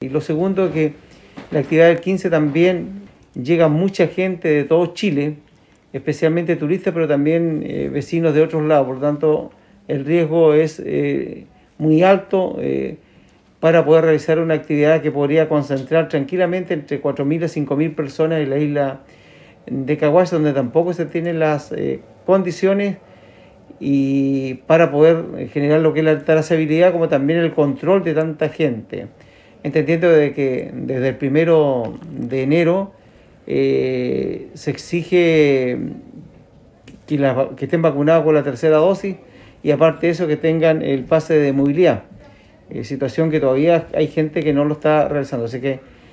Y lo segundo, que la actividad del 15 también llega mucha gente de todo Chile, especialmente turistas, pero también vecinos de otros lados. Por lo tanto, el riesgo es muy alto para poder realizar una actividad que podría concentrar tranquilamente entre 4.000 a 5.000 personas en la isla de Caguas, donde tampoco se tienen las condiciones y para poder generar lo que es la trazabilidad, como también el control de tanta gente. Entendiendo de que desde el 1 de enero se exige que estén vacunados con la tercera dosis y aparte de eso que tengan el pase de movilidad, situación que todavía hay gente que no lo está realizando. Así que